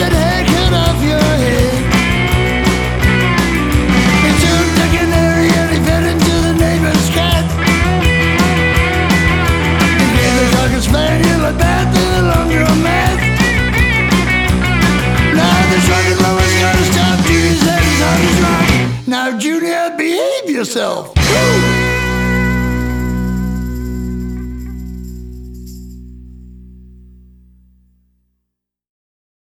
that hair cut off your head. He took the canary and he fed it to the neighbor's cat. He gave the cocker spaniel a bath in the laundromat. Now the drunken lover's gotta stop till his head is on his rock. Now Junior, behave yourself.